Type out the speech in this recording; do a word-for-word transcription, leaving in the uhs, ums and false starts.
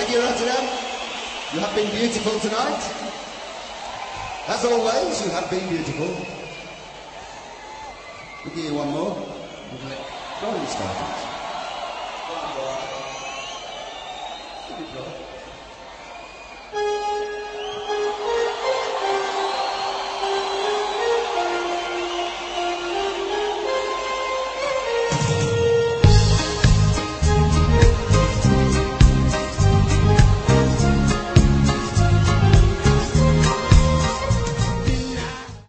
Thank you, Rotterdam. You have been beautiful tonight. As always, you have been beautiful. We'll give you one more. Go on, start it. Give it,